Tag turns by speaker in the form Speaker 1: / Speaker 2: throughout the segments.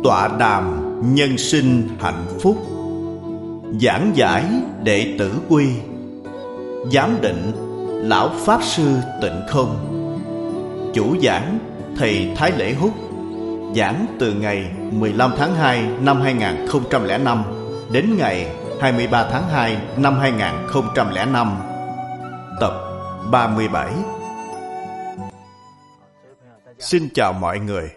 Speaker 1: Tọa đàm nhân sinh hạnh phúc. Giảng giải đệ tử quy. Giám định Lão Pháp Sư Tịnh Không. Chủ giảng Thầy Thái Lễ Húc. Giảng từ ngày 15 tháng 2 năm 2005 đến ngày 23 tháng 2 năm 2005. Tập 37. Xin chào mọi người.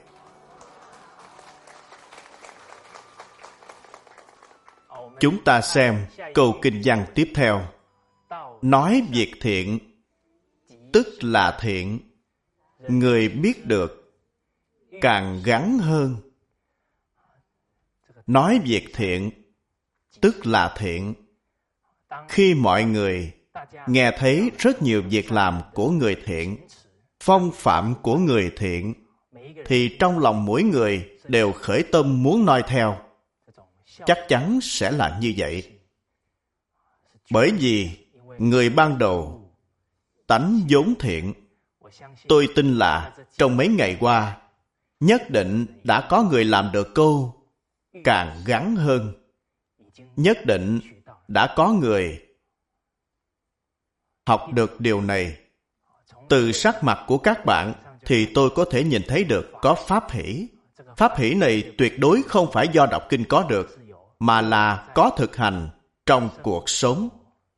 Speaker 1: Chúng ta xem câu kinh văn tiếp theo. Nói việc thiện, tức là thiện. Người biết được, càng gắn hơn. Nói việc thiện, tức là thiện. Khi mọi người nghe thấy rất nhiều việc làm của người thiện, phong phạm của người thiện, thì trong lòng mỗi người đều khởi tâm muốn noi theo. Chắc chắn sẽ là như vậy. Bởi vì người ban đầu tánh vốn thiện. Tôi tin là trong mấy ngày qua nhất định đã có người làm được câu càng gắn hơn. Nhất định đã có người học được điều này. Từ sắc mặt của các bạn thì tôi có thể nhìn thấy được có pháp hỷ. Pháp hỷ này tuyệt đối không phải do đọc kinh có được, mà là có thực hành trong cuộc sống.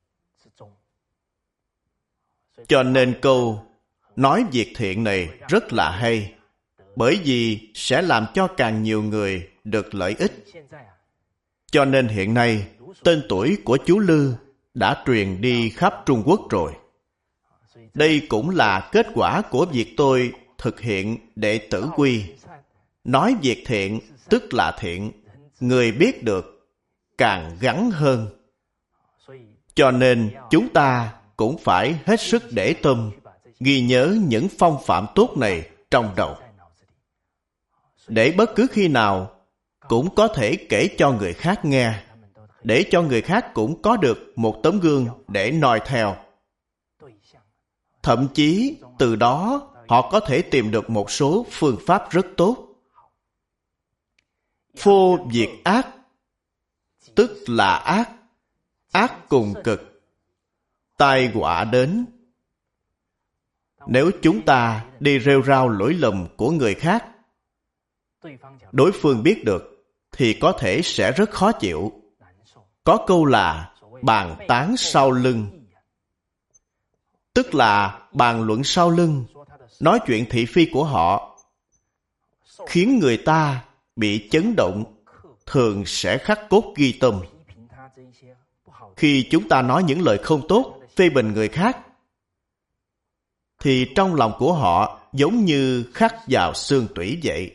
Speaker 1: Cho nên câu nói việc thiện này rất là hay, bởi vì sẽ làm cho càng nhiều người được lợi ích. Cho nên hiện nay tên tuổi của chú Lư đã truyền đi khắp Trung Quốc rồi. Đây cũng là kết quả của việc tôi thực hiện đệ tử quy. Nói việc thiện tức là thiện. Người biết được, càng gắn hơn. Cho nên chúng ta cũng phải hết sức để tâm, ghi nhớ những phong phạm tốt này trong đầu, để bất cứ khi nào cũng có thể kể cho người khác nghe, để cho người khác cũng có được một tấm gương để noi theo. Thậm chí từ đó họ có thể tìm được một số phương pháp rất tốt. Phô việc ác, tức là ác. Ác cùng cực, tai họa đến. Nếu chúng ta đi rêu rao lỗi lầm của người khác, đối phương biết được thì có thể sẽ rất khó chịu. Có câu là bàn tán sau lưng, tức là bàn luận sau lưng, nói chuyện thị phi của họ, khiến người ta bị chấn động, thường sẽ khắc cốt ghi tâm. Khi chúng ta nói những lời không tốt, phê bình người khác, thì trong lòng của họ giống như khắc vào xương tủy vậy.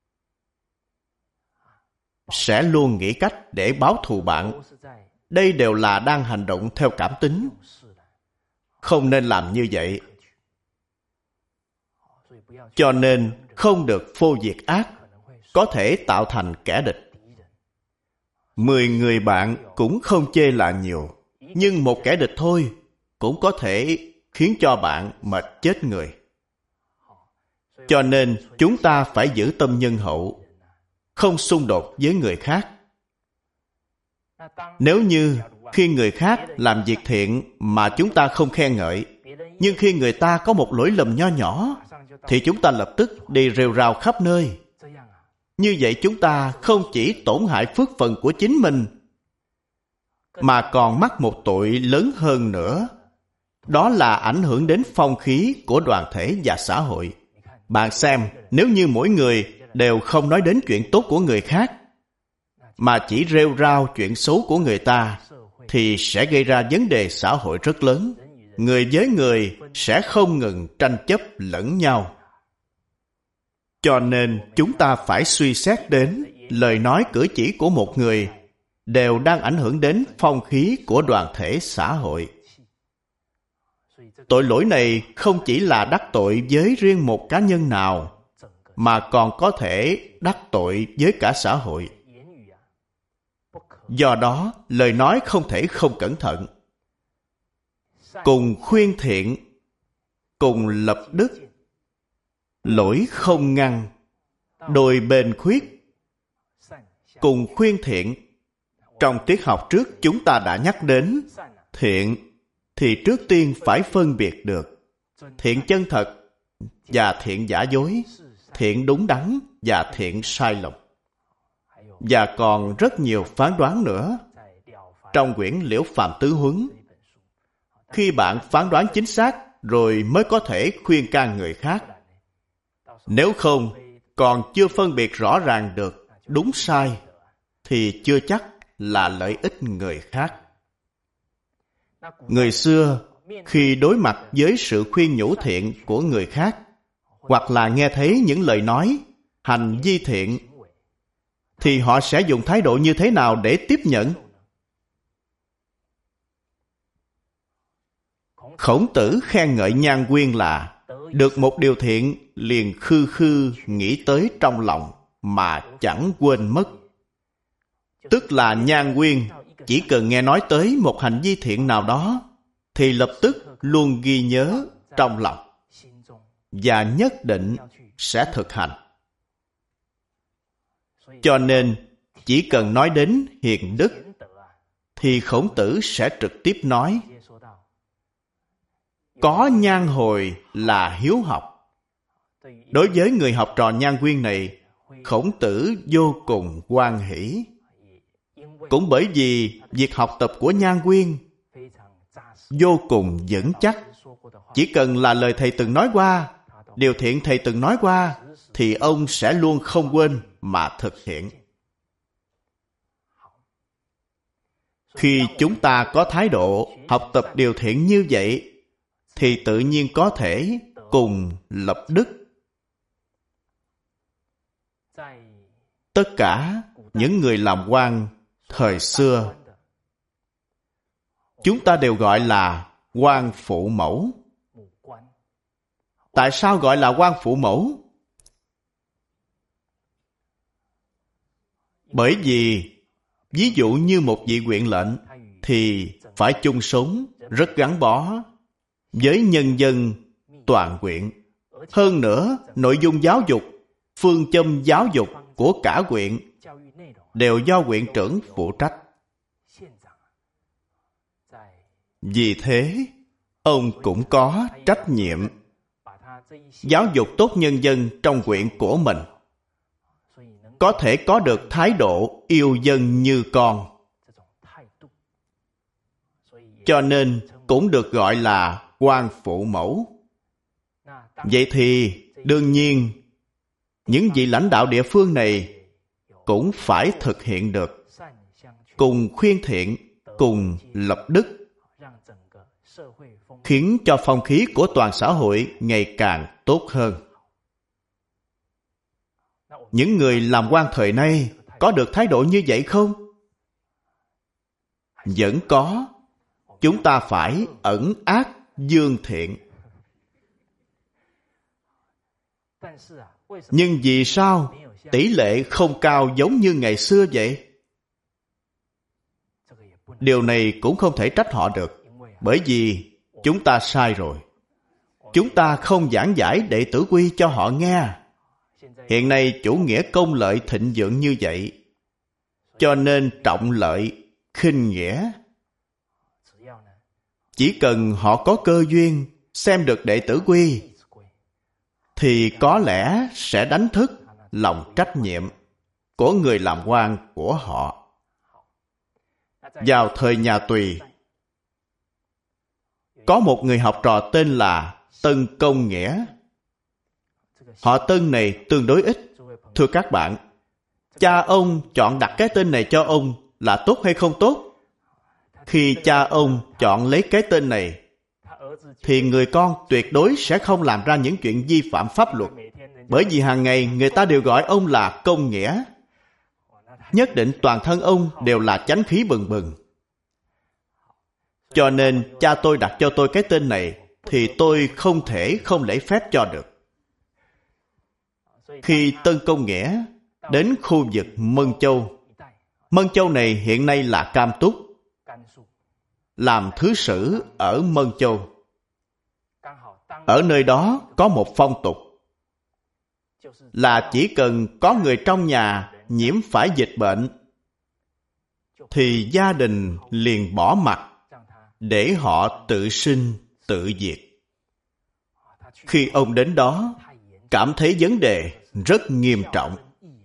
Speaker 1: Sẽ luôn nghĩ cách để báo thù bạn. Đây đều là đang hành động theo cảm tính. Không nên làm như vậy. Cho nên không được phô việc ác, có thể tạo thành kẻ địch. 10 người bạn cũng không chê là nhiều, nhưng một kẻ địch thôi cũng có thể khiến cho bạn mệt chết người. Cho nên chúng ta phải giữ tâm nhân hậu, không xung đột với người khác. Nếu như khi người khác làm việc thiện mà chúng ta không khen ngợi, nhưng khi người ta có một lỗi lầm nho nhỏ thì chúng ta lập tức đi rêu rao khắp nơi. Như vậy chúng ta không chỉ tổn hại phước phần của chính mình, mà còn mắc một tội lớn hơn nữa. Đó là ảnh hưởng đến phong khí của đoàn thể và xã hội. Bạn xem, nếu như mỗi người đều không nói đến chuyện tốt của người khác, mà chỉ rêu rao chuyện xấu của người ta, thì sẽ gây ra vấn đề xã hội rất lớn. Người với người sẽ không ngừng tranh chấp lẫn nhau. Cho nên chúng ta phải suy xét đến lời nói cử chỉ của một người đều đang ảnh hưởng đến phong khí của đoàn thể xã hội. Tội lỗi này không chỉ là đắc tội với riêng một cá nhân nào, mà còn có thể đắc tội với cả xã hội. Do đó, lời nói không thể không cẩn thận. Cùng khuyên thiện, cùng lập đức, lỗi không ngăn, đôi bên khuyết, cùng khuyên thiện. Trong tiết học trước chúng ta đã nhắc đến thiện thì trước tiên phải phân biệt được thiện chân thật và thiện giả dối, thiện đúng đắn và thiện sai lầm. Và còn rất nhiều phán đoán nữa. Trong quyển Liễu Phàm Tứ Huấn, khi bạn phán đoán chính xác rồi mới có thể khuyên can người khác. Nếu không, còn chưa phân biệt rõ ràng được đúng sai, thì chưa chắc là lợi ích người khác. Người xưa, khi đối mặt với sự khuyên nhủ thiện của người khác, hoặc là nghe thấy những lời nói, hành vi thiện, thì họ sẽ dùng thái độ như thế nào để tiếp nhận? Khổng Tử khen ngợi Nhan Quyên là được một điều thiện liền khư khư nghĩ tới trong lòng mà chẳng quên mất. Tức là Nhan Quyên chỉ cần nghe nói tới một hành vi thiện nào đó thì lập tức luôn ghi nhớ trong lòng và nhất định sẽ thực hành. Cho nên chỉ cần nói đến hiền đức thì Khổng Tử sẽ trực tiếp nói có nhan hồi là hiếu học. Đối với người học trò Nhan Quyên này, Khổng Tử vô cùng hoan hỷ. Cũng bởi vì việc học tập của Nhan Quyên vô cùng vững chắc. Chỉ cần là lời thầy từng nói qua, điều thiện thầy từng nói qua, thì ông sẽ luôn không quên mà thực hiện. Khi chúng ta có thái độ học tập điều thiện như vậy, thì tự nhiên có thể cùng lập đức. Tất cả những người làm quan thời xưa, chúng ta đều gọi là quan phụ mẫu. Tại sao gọi là quan phụ mẫu? Bởi vì ví dụ như một vị huyện lệnh thì phải chung sống rất gắn bó với nhân dân toàn huyện. Hơn nữa, nội dung giáo dục, phương châm giáo dục của cả huyện đều do huyện trưởng phụ trách. Vì thế, ông cũng có trách nhiệm giáo dục tốt nhân dân trong huyện của mình, có thể có được thái độ yêu dân như con. Cho nên cũng được gọi là quan phụ mẫu. Vậy thì đương nhiên những vị lãnh đạo địa phương này cũng phải thực hiện được, cùng khuyên thiện, cùng lập đức, khiến cho phong khí của toàn xã hội ngày càng tốt hơn. Những người làm quan thời nay có được thái độ như vậy không? Vẫn có. Chúng ta phải ẩn ác dương thiện. Nhưng vì sao tỷ lệ không cao giống như ngày xưa vậy? Điều này cũng không thể trách họ được, bởi vì chúng ta sai rồi. Chúng ta không giảng giải đệ tử quy cho họ nghe. Hiện nay chủ nghĩa công lợi thịnh vượng như vậy, cho nên trọng lợi, khinh nghĩa. Chỉ cần họ có cơ duyên xem được đệ tử quy, thì có lẽ sẽ đánh thức lòng trách nhiệm của người làm quan của họ. Vào thời nhà Tùy, có một người học trò tên là Tân Công Nghĩa. Họ Tân này tương đối ít. Thưa các bạn, cha ông chọn đặt cái tên này cho ông là tốt hay không tốt? Khi cha ông chọn lấy cái tên này, thì người con tuyệt đối sẽ không làm ra những chuyện vi phạm pháp luật. Bởi vì hàng ngày người ta đều gọi ông là Công Nghĩa. Nhất định toàn thân ông đều là chánh khí bừng bừng. Cho nên cha tôi đặt cho tôi cái tên này, thì tôi không thể không lễ phép cho được. Khi Tân Công Nghĩa đến khu vực Mân Châu, Mân Châu này hiện nay là Cam Túc, làm thứ sử ở Mân Châu. Ở nơi đó có một phong tục là chỉ cần có người trong nhà nhiễm phải dịch bệnh, thì gia đình liền bỏ mặc để họ tự sinh tự diệt. Khi ông đến đó, cảm thấy vấn đề rất nghiêm trọng.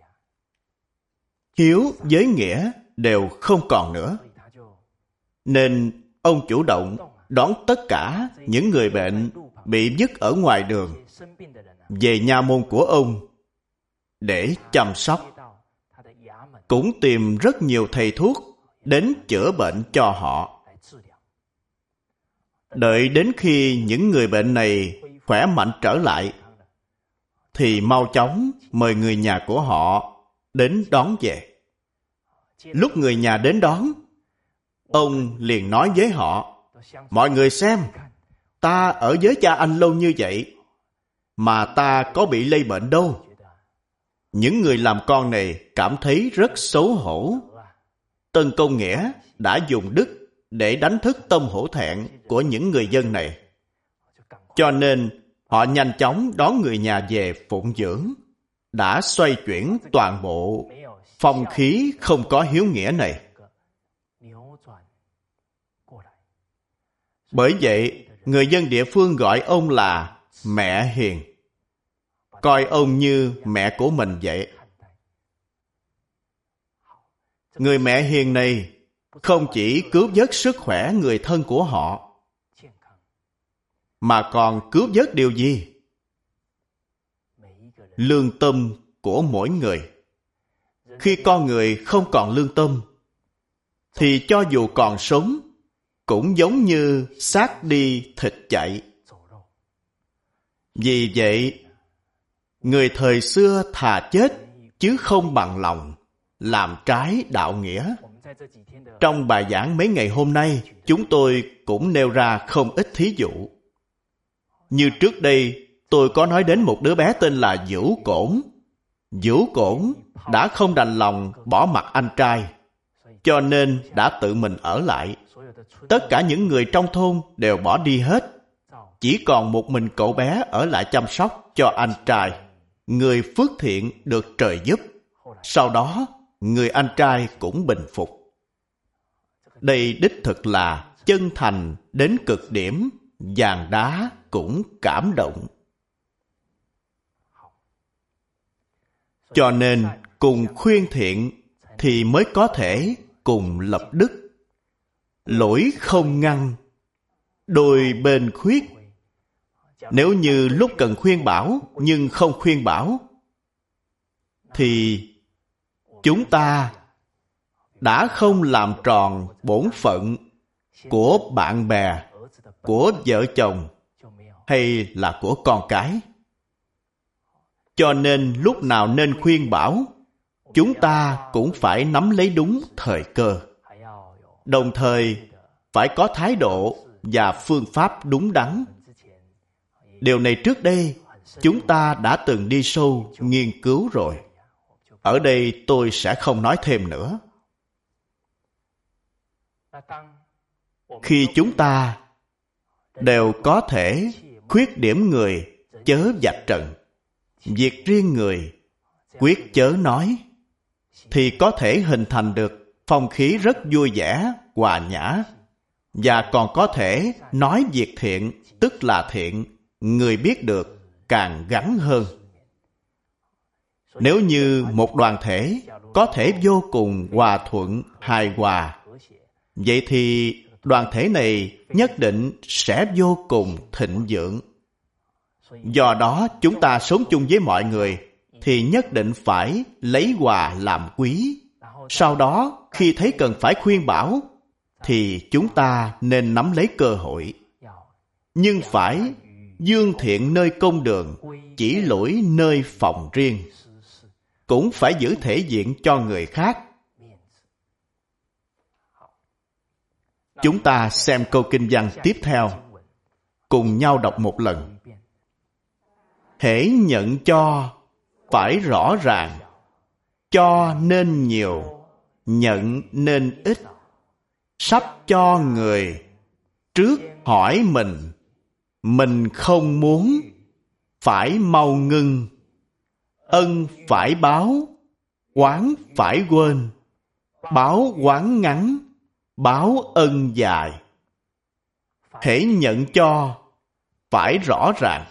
Speaker 1: Hiếu với nghĩa đều không còn nữa, nên ông chủ động đón tất cả những người bệnh bị vứt ở ngoài đường về nha môn của ông để chăm sóc. Cũng tìm rất nhiều thầy thuốc đến chữa bệnh cho họ. Đợi đến khi những người bệnh này khỏe mạnh trở lại, thì mau chóng mời người nhà của họ đến đón về. Lúc người nhà đến đón, ông liền nói với họ: mọi người xem, ta ở với cha anh lâu như vậy, mà ta có bị lây bệnh đâu. Những người làm con này cảm thấy rất xấu hổ. Tân Công Nghĩa đã dùng đức để đánh thức tâm hổ thẹn của những người dân này. Cho nên họ nhanh chóng đón người nhà về phụng dưỡng, đã xoay chuyển toàn bộ phong khí không có hiếu nghĩa này. Bởi vậy, người dân địa phương gọi ông là Mẹ Hiền, coi ông như mẹ của mình vậy. Người mẹ hiền này không chỉ cứu vớt sức khỏe người thân của họ, mà còn cứu vớt điều gì? Lương tâm của mỗi người. Khi con người không còn lương tâm, thì cho dù còn sống, cũng giống như xác đi thịt chạy. Vì vậy, người thời xưa thà chết chứ không bằng lòng làm trái đạo nghĩa. Trong bài giảng mấy ngày hôm nay, chúng tôi cũng nêu ra không ít thí dụ. Như trước đây, tôi có nói đến một đứa bé tên là Vũ Cổn. Vũ Cổn đã không đành lòng bỏ mặc anh trai, cho nên đã tự mình ở lại. Tất cả những người trong thôn đều bỏ đi hết. Chỉ còn một mình cậu bé ở lại chăm sóc cho anh trai. Người phước thiện được trời giúp. Sau đó, người anh trai cũng bình phục. Đây đích thực là chân thành đến cực điểm, vàng đá cũng cảm động. Cho nên, cùng khuyên thiện thì mới có thể cùng lập đức. Lỗi không ngăn, đôi bên khuyết. Nếu như lúc cần khuyên bảo nhưng không khuyên bảo, thì chúng ta đã không làm tròn bổn phận của bạn bè, của vợ chồng hay là của con cái. Cho nên lúc nào nên khuyên bảo, chúng ta cũng phải nắm lấy đúng thời cơ. Đồng thời phải có thái độ và phương pháp đúng đắn. Điều này trước đây chúng ta đã từng đi sâu nghiên cứu rồi. Ở đây tôi sẽ không nói thêm nữa. Khi chúng ta đều có thể khuyết điểm người chớ vạch trần, việc riêng người quyết chớ nói, thì có thể hình thành được phong khí rất vui vẻ, hòa nhã, và còn có thể nói việc thiện, tức là thiện, người biết được càng gắn hơn. Nếu như một đoàn thể có thể vô cùng hòa thuận, hài hòa, vậy thì đoàn thể này nhất định sẽ vô cùng thịnh vượng. Do đó, chúng ta sống chung với mọi người thì nhất định phải lấy hòa làm quý. Sau đó, khi thấy cần phải khuyên bảo, thì chúng ta nên nắm lấy cơ hội. Nhưng phải dương thiện nơi công đường, chỉ lỗi nơi phòng riêng. Cũng phải giữ thể diện cho người khác. Chúng ta xem câu kinh văn tiếp theo, cùng nhau đọc một lần. Hễ nhận cho, phải rõ ràng. Cho nên nhiều, nhận nên ít. Sắp cho người, trước hỏi mình không muốn, phải mau ngưng. Ân phải báo, oán phải quên, báo oán ngắn, báo ân dài. Hễ nhận cho, phải rõ ràng.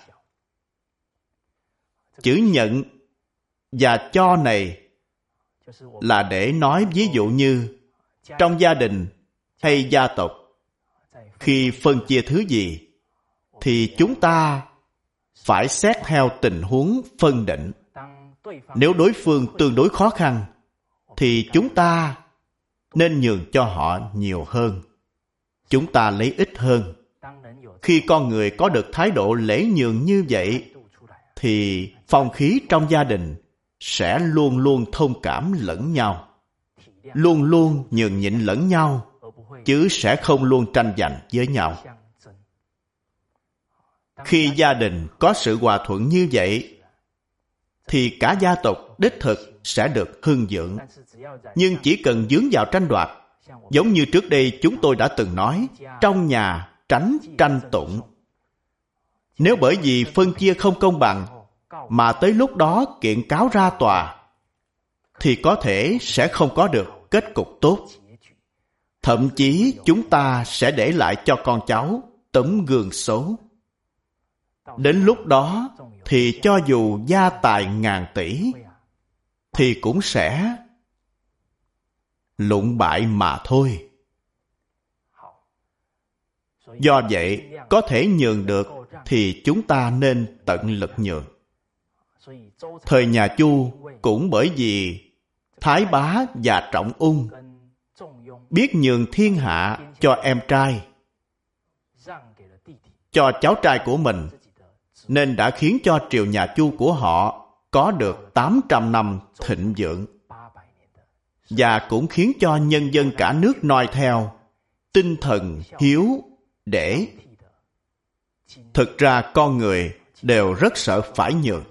Speaker 1: Chữ nhận và cho này là để nói ví dụ như trong gia đình hay gia tộc, khi phân chia thứ gì thì chúng ta phải xét theo tình huống phân định. Nếu đối phương tương đối khó khăn thì chúng ta nên nhường cho họ nhiều hơn. Chúng ta lấy ít hơn. Khi con người có được thái độ lễ nhường như vậy thì phong khí trong gia đình sẽ luôn luôn thông cảm lẫn nhau, luôn luôn nhường nhịn lẫn nhau, chứ sẽ không luôn tranh giành với nhau. Khi gia đình có sự hòa thuận như vậy thì cả gia tộc đích thực sẽ được hưng vượng. Nhưng chỉ cần vướng vào tranh đoạt, giống như trước đây chúng tôi đã từng nói, trong nhà tránh tranh tụng. Nếu bởi vì phân chia không công bằng mà tới lúc đó kiện cáo ra tòa, thì có thể sẽ không có được kết cục tốt. Thậm chí chúng ta sẽ để lại cho con cháu tấm gương xấu. Đến lúc đó thì cho dù gia tài ngàn tỷ thì cũng sẽ lụng bại mà thôi. Do vậy, có thể nhường được thì chúng ta nên tận lực nhường. Thời nhà Chu cũng bởi vì Thái Bá và Trọng Ung biết nhường thiên hạ cho em trai, cho cháu trai của mình, nên đã khiến cho triều nhà Chu của họ có được 800 năm thịnh vượng, và cũng khiến cho nhân dân cả nước noi theo, tinh thần hiếu để. Thực ra con người đều rất sợ phải nhường.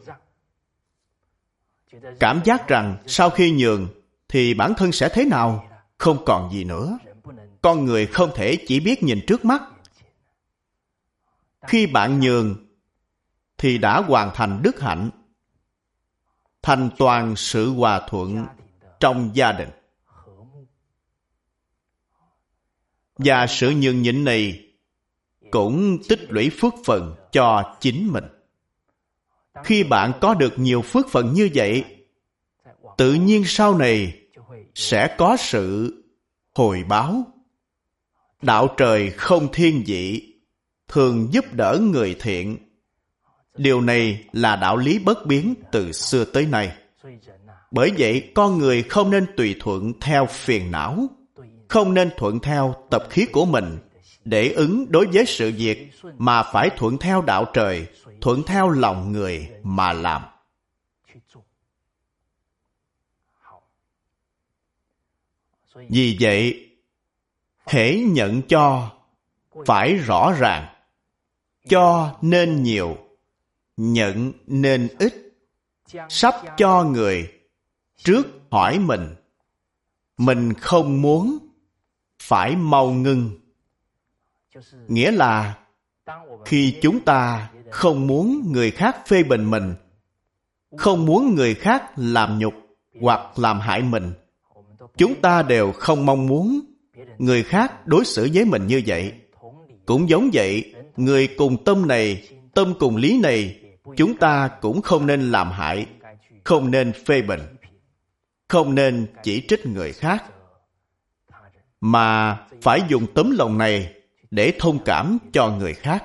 Speaker 1: Cảm giác rằng sau khi nhường thì bản thân sẽ thế nào? Không còn gì nữa. Con người không thể chỉ biết nhìn trước mắt. Khi bạn nhường thì đã hoàn thành đức hạnh, thành toàn sự hòa thuận trong gia đình. Và sự nhường nhịn này cũng tích lũy phước phần cho chính mình. Khi bạn có được nhiều phước phần như vậy, tự nhiên sau này sẽ có sự hồi báo. Đạo trời không thiên vị, thường giúp đỡ người thiện. Điều này là đạo lý bất biến từ xưa tới nay. Bởi vậy, con người không nên tùy thuận theo phiền não, không nên thuận theo tập khí của mình để ứng đối với sự việc, mà phải thuận theo đạo trời, thuận theo lòng người mà làm. Vì vậy, hễ nhận cho phải rõ ràng, cho nên nhiều, nhận nên ít. Sắp cho người, trước hỏi mình không muốn, phải mau ngưng. Nghĩa là khi chúng ta không muốn người khác phê bình mình, không muốn người khác làm nhục hoặc làm hại mình, chúng ta đều không mong muốn người khác đối xử với mình như vậy. Cũng giống vậy, người cùng tâm này, tâm cùng lý này, chúng ta cũng không nên làm hại, không nên phê bình, không nên chỉ trích người khác, mà phải dùng tấm lòng này để thông cảm cho người khác.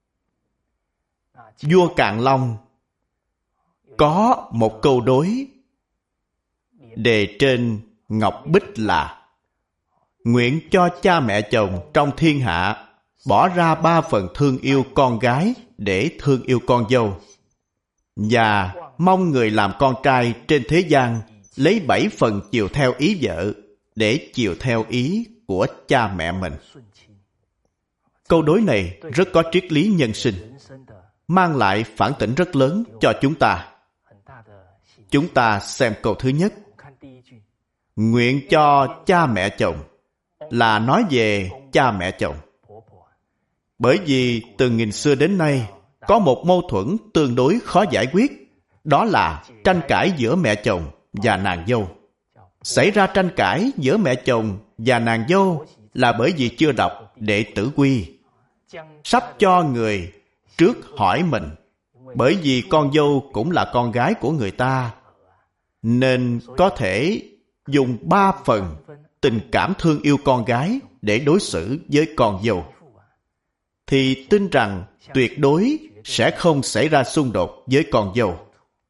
Speaker 1: Vua Càn Long có một câu đối đề trên ngọc bích là: nguyện cho cha mẹ chồng trong thiên hạ bỏ ra 3 phần thương yêu con gái để thương yêu con dâu, và mong người làm con trai trên thế gian lấy 7 phần chiều theo ý vợ để chiều theo ý của cha mẹ mình. Câu đối này rất có triết lý nhân sinh, mang lại phản tỉnh rất lớn cho chúng ta. Chúng ta xem câu thứ nhất. Nguyện cho cha mẹ chồng là nói về cha mẹ chồng. Bởi vì từ nghìn xưa đến nay có một mâu thuẫn tương đối khó giải quyết, đó là tranh cãi giữa mẹ chồng và nàng dâu. Xảy ra tranh cãi giữa mẹ chồng và nàng dâu là bởi vì chưa đọc Đệ Tử Quy. Sắp cho người trước hỏi mình. Bởi vì con dâu cũng là con gái của người ta, nên có thể dùng 3 phần tình cảm thương yêu con gái để đối xử với con dâu, thì tin rằng tuyệt đối sẽ không xảy ra xung đột với con dâu.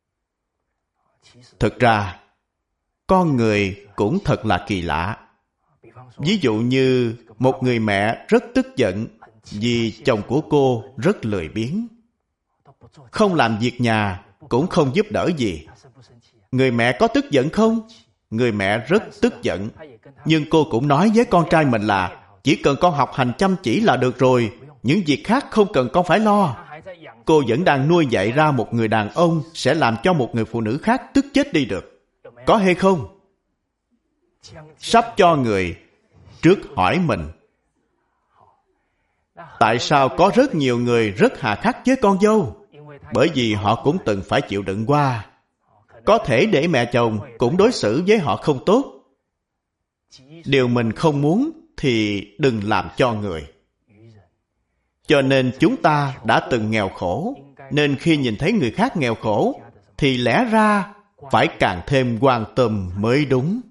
Speaker 1: Thực ra, con người cũng thật là kỳ lạ. Ví dụ như một người mẹ rất tức giận vì chồng của cô rất lười biếng, không làm việc nhà, cũng không giúp đỡ gì. Người mẹ có tức giận không? Người mẹ rất tức giận, nhưng cô cũng nói với con trai mình là chỉ cần con học hành chăm chỉ là được rồi, những việc khác không cần con phải lo. Cô vẫn đang nuôi dạy ra một người đàn ông sẽ làm cho một người phụ nữ khác tức chết đi được. Có hay không? Sắp cho người trước hỏi mình. Tại sao có rất nhiều người rất hà khắc với con dâu? Bởi vì họ cũng từng phải chịu đựng qua. Có thể để mẹ chồng cũng đối xử với họ không tốt. Điều mình không muốn thì đừng làm cho người. Cho nên chúng ta đã từng nghèo khổ, nên khi nhìn thấy người khác nghèo khổ thì lẽ ra phải càng thêm quan tâm mới đúng.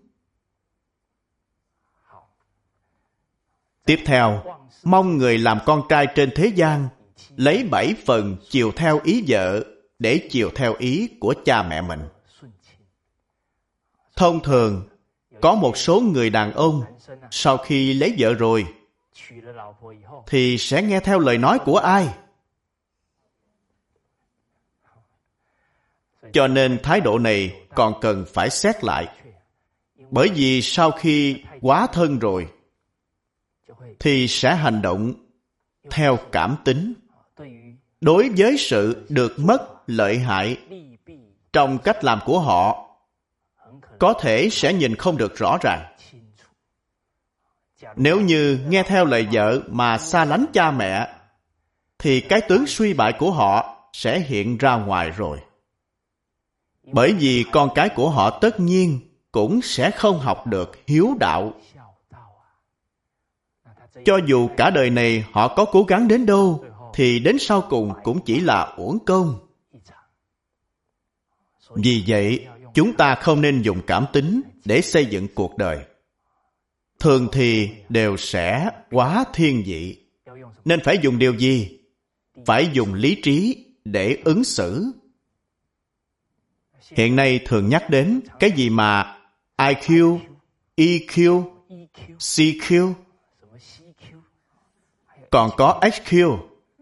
Speaker 1: Tiếp theo, mong người làm con trai trên thế gian lấy 7 phần chiều theo ý vợ để chiều theo ý của cha mẹ mình. Thông thường, có một số người đàn ông sau khi lấy vợ rồi thì sẽ nghe theo lời nói của ai? Cho nên thái độ này còn cần phải xét lại. Bởi vì sau khi quá thân rồi thì sẽ hành động theo cảm tính. Đối với sự được mất lợi hại trong cách làm của họ, có thể sẽ nhìn không được rõ ràng. Nếu như nghe theo lời vợ mà xa lánh cha mẹ, thì cái tướng suy bại của họ sẽ hiện ra ngoài rồi. Bởi vì con cái của họ tất nhiên cũng sẽ không học được hiếu đạo. Cho dù cả đời này họ có cố gắng đến đâu, thì đến sau cùng cũng chỉ là uổng công. Vì vậy, chúng ta không nên dùng cảm tính để xây dựng cuộc đời. Thường thì đều sẽ quá thiên vị. Nên phải dùng điều gì? Phải dùng lý trí để ứng xử. Hiện nay thường nhắc đến cái gì mà IQ, EQ, CQ, còn có HQ.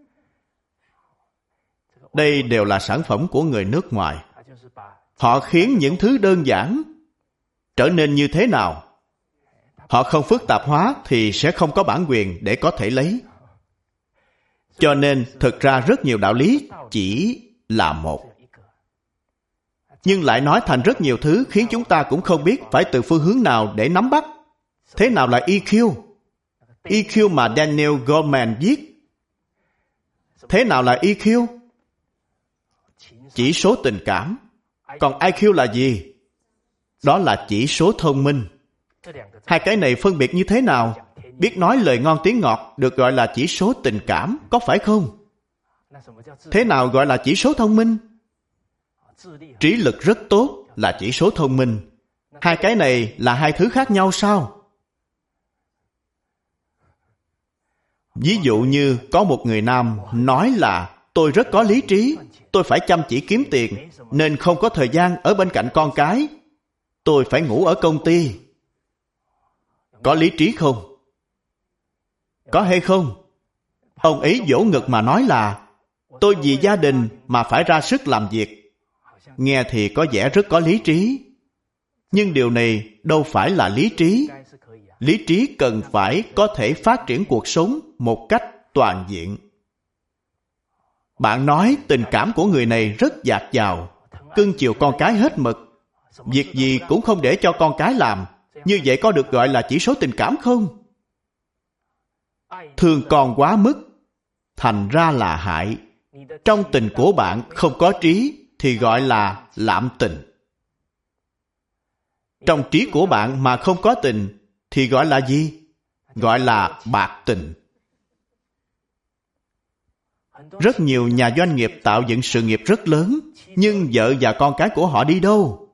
Speaker 1: Đây đều là sản phẩm của người nước ngoài. Họ khiến những thứ đơn giản trở nên như thế nào? Họ không phức tạp hóa thì sẽ không có bản quyền để có thể lấy. Cho nên thực ra rất nhiều đạo lý chỉ là một, nhưng lại nói thành rất nhiều thứ khiến chúng ta cũng không biết phải từ phương hướng nào để nắm bắt. Thế nào là EQ? EQ mà Daniel Goleman viết. Thế nào là EQ? Chỉ số tình cảm. Còn IQ là gì? Đó là chỉ số thông minh. Hai cái này phân biệt như thế nào? Biết nói lời ngon tiếng ngọt được gọi là chỉ số tình cảm, có phải không? Thế nào gọi là chỉ số thông minh? Trí lực rất tốt là chỉ số thông minh. Hai cái này là hai thứ khác nhau sao? Ví dụ như có một người nam nói là tôi rất có lý trí, tôi phải chăm chỉ kiếm tiền, nên không có thời gian ở bên cạnh con cái. Tôi phải ngủ ở công ty. Có lý trí không? Có hay không? Ông ấy vỗ ngực mà nói là tôi vì gia đình mà phải ra sức làm việc. Nghe thì có vẻ rất có lý trí. Nhưng điều này đâu phải là lý trí. Lý trí cần phải có thể phát triển cuộc sống một cách toàn diện. Bạn nói tình cảm của người này rất dạt dào, cưng chiều con cái hết mực, việc gì cũng không để cho con cái làm. Như vậy có được gọi là chỉ số tình cảm không? Thương con quá mức, thành ra là hại. Trong tình của bạn không có trí thì gọi là lạm tình. Trong trí của bạn mà không có tình thì gọi là gì? Gọi là bạc tình. Rất nhiều nhà doanh nghiệp tạo dựng sự nghiệp rất lớn, nhưng vợ và con cái của họ đi đâu?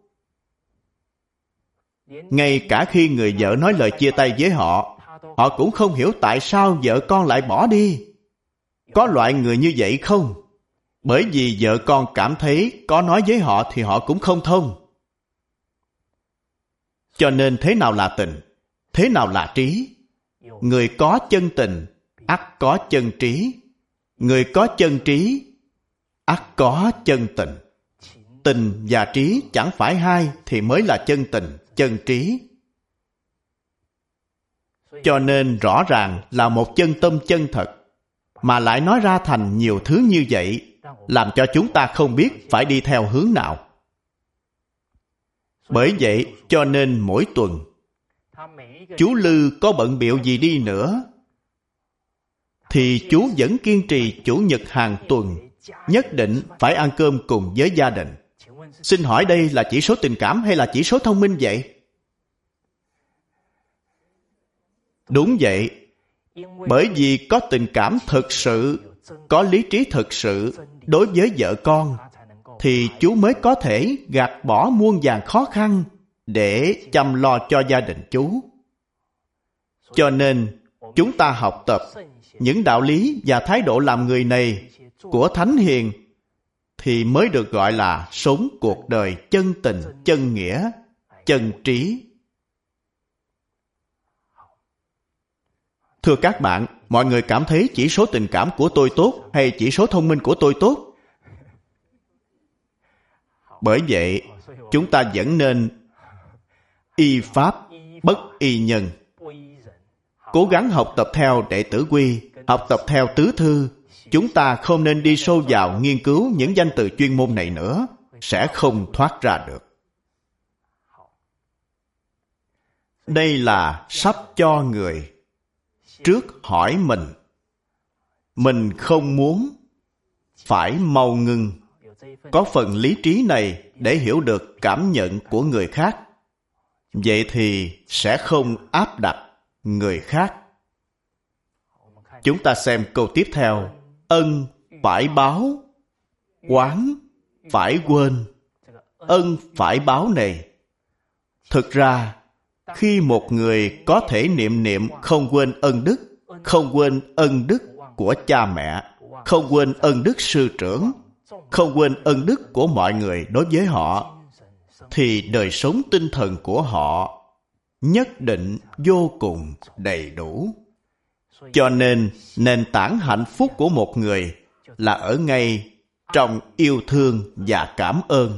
Speaker 1: Ngay cả khi người vợ nói lời chia tay với họ, họ cũng không hiểu tại sao vợ con lại bỏ đi. Có loại người như vậy không? Bởi vì vợ con cảm thấy có nói với họ thì họ cũng không thông. Cho nên thế nào là tình? Thế nào là trí? Người có chân tình, ắt có chân trí. Người có chân trí, ắt có chân tình. Tình và trí chẳng phải hai thì mới là chân tình, chân trí. Cho nên rõ ràng là một chân tâm chân thật, mà lại nói ra thành nhiều thứ như vậy, làm cho chúng ta không biết phải đi theo hướng nào. Bởi vậy cho nên mỗi tuần, chú Lư có bận bịu gì đi nữa, thì chú vẫn kiên trì chủ nhật hàng tuần, nhất định phải ăn cơm cùng với gia đình. Xin hỏi đây là chỉ số tình cảm hay là chỉ số thông minh vậy? Đúng vậy. Bởi vì có tình cảm thực sự, có lý trí thực sự đối với vợ con, thì chú mới có thể gạt bỏ muôn vàn khó khăn để chăm lo cho gia đình chú. Cho nên chúng ta học tập những đạo lý và thái độ làm người này của Thánh Hiền thì mới được gọi là sống cuộc đời chân tình, chân nghĩa, chân trí. Thưa các bạn, mọi người cảm thấy chỉ số tình cảm của tôi tốt hay chỉ số thông minh của tôi tốt? Bởi vậy, chúng ta vẫn nên y pháp, bất y nhân. Cố gắng học tập theo Đệ Tử Quy, học tập theo Tứ Thư. Chúng ta không nên đi sâu vào nghiên cứu những danh từ chuyên môn này nữa, sẽ không thoát ra được. Đây là sắp cho người. Trước hỏi mình không muốn, phải mau ngưng. Có phần lý trí này để hiểu được cảm nhận của người khác. Vậy thì sẽ không áp đặt người khác. Chúng ta xem câu tiếp theo. Ân phải báo, oán phải quên. Ân phải báo này, thực ra khi một người có thể niệm không quên ân đức, không quên ân đức của cha mẹ, không quên ân đức sư trưởng, không quên ân đức của mọi người đối với họ, thì đời sống tinh thần của họ nhất định vô cùng đầy đủ. Cho nên nền tảng hạnh phúc của một người là ở ngay trong yêu thương và cảm ơn.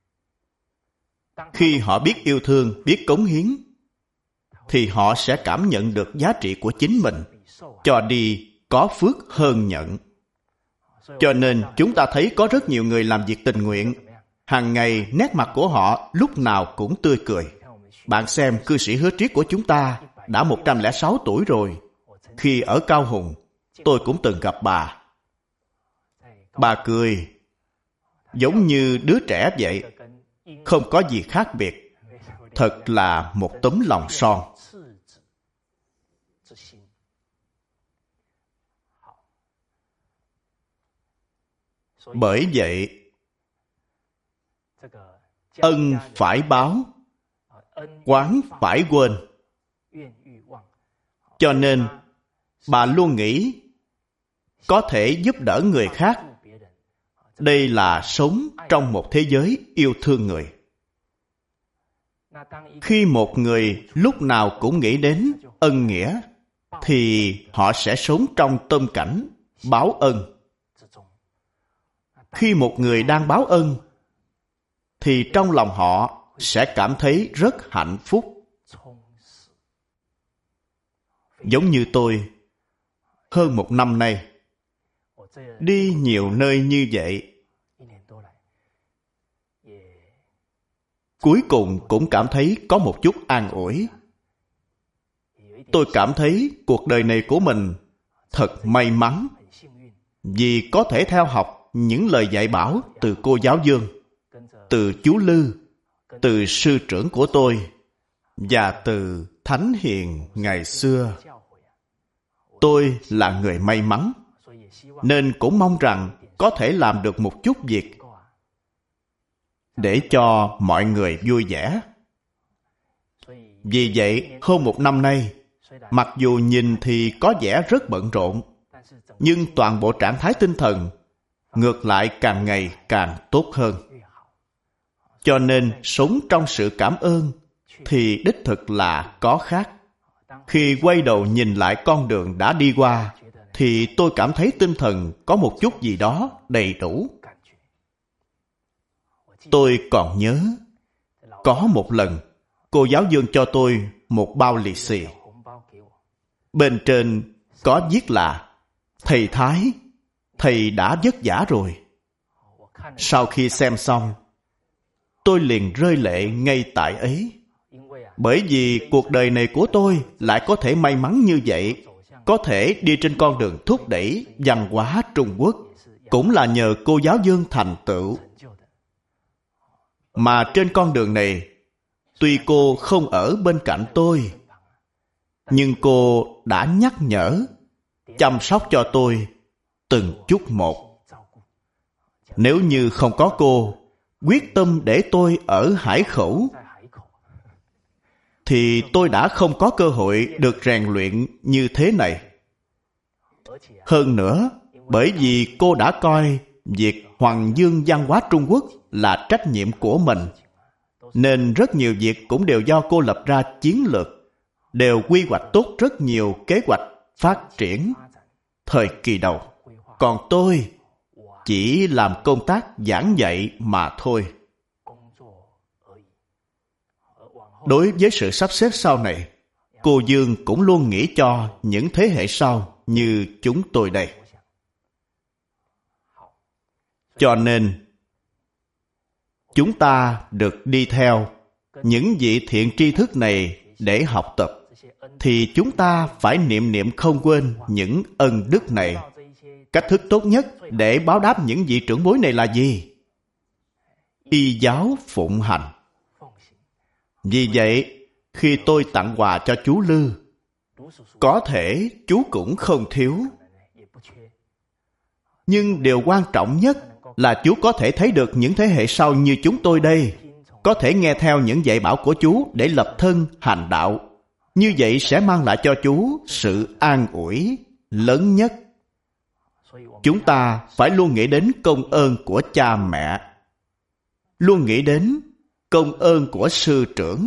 Speaker 1: Khi họ biết yêu thương, biết cống hiến, thì họ sẽ cảm nhận được giá trị của chính mình, cho đi có phước hơn nhận. Cho nên chúng ta thấy có rất nhiều người làm việc tình nguyện, hàng ngày nét mặt của họ lúc nào cũng tươi cười. Bạn xem cư sĩ Hứa Triết của chúng ta đã 106 tuổi rồi. Khi ở Cao Hùng, tôi cũng từng gặp bà. Bà cười giống như đứa trẻ vậy, không có gì khác biệt. Thật là một tấm lòng son. Bởi vậy, ân phải báo, oán phải quên. Cho nên, bà luôn nghĩ có thể giúp đỡ người khác. Đây là sống trong một thế giới yêu thương người. Khi một người lúc nào cũng nghĩ đến ân nghĩa, thì họ sẽ sống trong tâm cảnh báo ân. Khi một người đang báo ân, thì trong lòng họ sẽ cảm thấy rất hạnh phúc. Giống như tôi, hơn 1 năm nay, đi nhiều nơi như vậy, cuối cùng cũng cảm thấy có một chút an ủi. Tôi cảm thấy cuộc đời này của mình thật may mắn, vì có thể theo học những lời dạy bảo từ cô giáo Dương, từ chú Lư, từ sư trưởng của tôi và từ thánh hiền ngày xưa. Tôi là người may mắn, nên cũng mong rằng có thể làm được một chút việc để cho mọi người vui vẻ. Vì vậy, hơn một năm nay, mặc dù nhìn thì có vẻ rất bận rộn, nhưng toàn bộ trạng thái tinh thần ngược lại càng ngày càng tốt hơn. Cho nên, sống trong sự cảm ơn thì đích thực là có khác. Khi quay đầu nhìn lại con đường đã đi qua, thì tôi cảm thấy tinh thần có một chút gì đó đầy đủ. Tôi còn nhớ, có một lần, cô giáo Dương cho tôi một bao lì xì. Bên trên có viết là: Thầy Thái, thầy đã vất vả rồi. Sau khi xem xong, tôi liền rơi lệ ngay tại ấy. Bởi vì cuộc đời này của tôi lại có thể may mắn như vậy, có thể đi trên con đường thúc đẩy văn hóa Trung Quốc, cũng là nhờ cô giáo Dương thành tựu. Mà trên con đường này, tuy cô không ở bên cạnh tôi, nhưng cô đã nhắc nhở, chăm sóc cho tôi từng chút một. Nếu như không có cô, quyết tâm để tôi ở Hải Khẩu, thì tôi đã không có cơ hội được rèn luyện như thế này. Hơn nữa, bởi vì cô đã coi việc Hoàng Dương văn hóa Trung Quốc là trách nhiệm của mình, nên rất nhiều việc cũng đều do cô lập ra chiến lược, đều quy hoạch tốt rất nhiều kế hoạch phát triển thời kỳ đầu. Còn tôi chỉ làm công tác giảng dạy mà thôi. Đối với sự sắp xếp sau này, cô Dương cũng luôn nghĩ cho những thế hệ sau như chúng tôi đây. Cho nên, chúng ta được đi theo những vị thiện tri thức này để học tập, thì chúng ta phải niệm không quên những ân đức này. Cách thức tốt nhất để báo đáp những vị trưởng bối này là gì? Y giáo phụng hành. Vì vậy, khi tôi tặng quà cho chú Lư, có thể chú cũng không thiếu. Nhưng điều quan trọng nhất là chú có thể thấy được những thế hệ sau như chúng tôi đây, có thể nghe theo những dạy bảo của chú để lập thân hành đạo. Như vậy sẽ mang lại cho chú sự an ủi lớn nhất. Chúng ta phải luôn nghĩ đến công ơn của cha mẹ, luôn nghĩ đến công ơn của sư trưởng,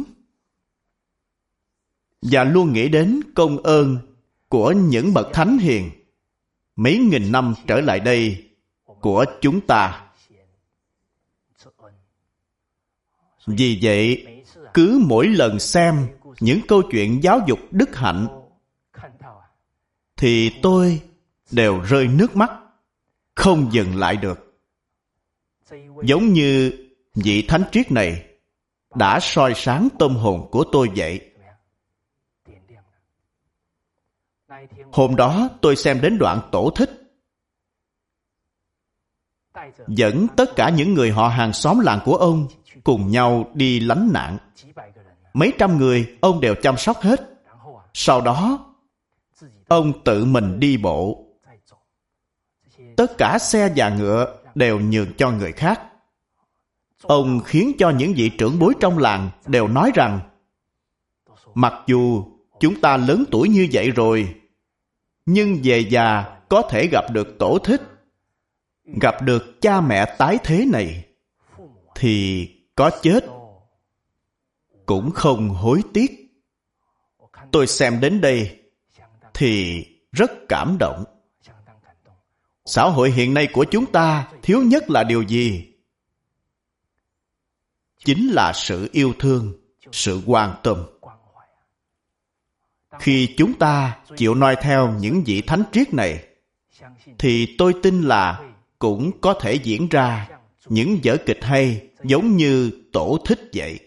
Speaker 1: và luôn nghĩ đến công ơn của những bậc thánh hiền mấy nghìn năm trở lại đây của chúng ta. Vì vậy, cứ mỗi lần xem những câu chuyện giáo dục đức hạnh, thì tôi đều rơi nước mắt, không dừng lại được. Giống như vị thánh triết này đã soi sáng tâm hồn của tôi vậy. Hôm đó tôi xem đến đoạn Tổ Thích, dẫn tất cả những người họ hàng xóm làng của ông cùng nhau đi lánh nạn. Mấy trăm người ông đều chăm sóc hết. Sau đó, ông tự mình đi bộ. Tất cả xe và ngựa đều nhường cho người khác. Ông khiến cho những vị trưởng bối trong làng đều nói rằng, mặc dù chúng ta lớn tuổi như vậy rồi, nhưng về già có thể gặp được Tổ Thích, gặp được cha mẹ tái thế này, thì có chết cũng không hối tiếc. Tôi xem đến đây thì rất cảm động. Xã hội hiện nay của chúng ta thiếu nhất là điều gì? Chính là sự yêu thương, sự quan tâm. Khi chúng ta chịu noi theo những vị thánh triết này, thì tôi tin là cũng có thể diễn ra những vở kịch hay giống như Tổ Thích vậy.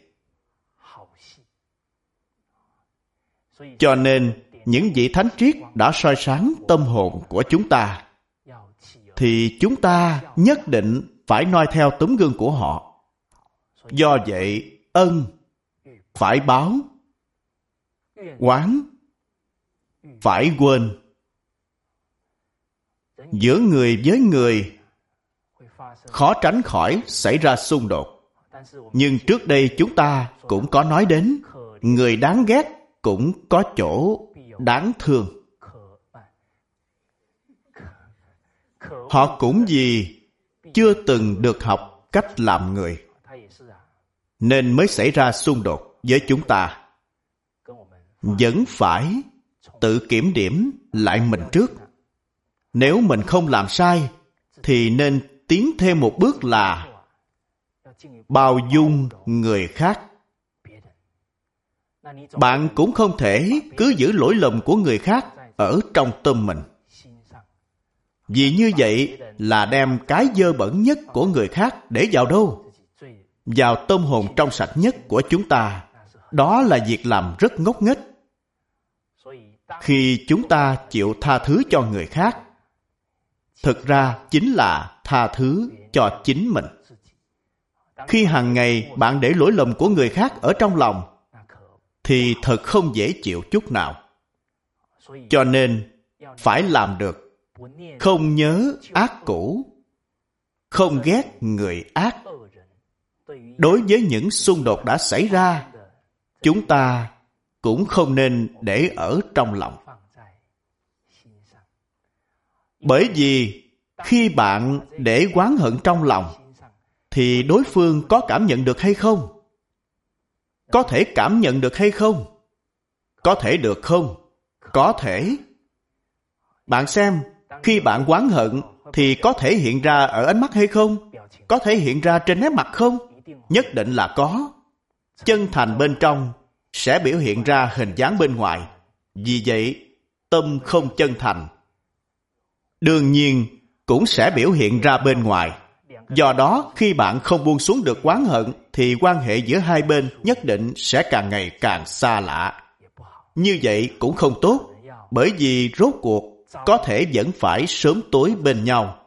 Speaker 1: Cho nên, những vị thánh triết đã soi sáng tâm hồn của chúng ta, thì chúng ta nhất định phải noi theo tấm gương của họ. Do vậy, ân phải báo, oán phải quên. Giữa người với người khó tránh khỏi xảy ra xung đột. Nhưng trước đây chúng ta cũng có nói đến, người đáng ghét cũng có chỗ đáng thương. Họ cũng vì chưa từng được học cách làm người, nên mới xảy ra xung đột với chúng ta. Vẫn phải tự kiểm điểm lại mình trước. Nếu mình không làm sai, thì nên tiến thêm một bước là bao dung người khác. Bạn cũng không thể cứ giữ lỗi lầm của người khác ở trong tâm mình. Vì như vậy là đem cái dơ bẩn nhất của người khác để vào đâu? Vào tâm hồn trong sạch nhất của chúng ta. Đó là việc làm rất ngốc nghếch. Khi chúng ta chịu tha thứ cho người khác, thực ra chính là tha thứ cho chính mình. Khi hàng ngày bạn để lỗi lầm của người khác ở trong lòng, thì thật không dễ chịu chút nào. Cho nên phải làm được không nhớ ác cũ, không ghét người ác. Đối với những xung đột đã xảy ra, chúng ta cũng không nên để ở trong lòng. Bởi vì khi bạn để oán hận trong lòng, thì đối phương có cảm nhận được hay không? Có thể cảm nhận được hay không? Có thể được không? Có thể. Bạn xem, khi bạn oán hận thì có thể hiện ra ở ánh mắt hay không? Có thể hiện ra trên nét mặt không? Nhất định là có. Chân thành bên trong sẽ biểu hiện ra hình dáng bên ngoài. Vì vậy, tâm không chân thành, đương nhiên cũng sẽ biểu hiện ra bên ngoài. Do đó, khi bạn không buông xuống được oán hận, thì quan hệ giữa hai bên nhất định sẽ càng ngày càng xa lạ. Như vậy cũng không tốt, bởi vì rốt cuộc có thể vẫn phải sớm tối bên nhau.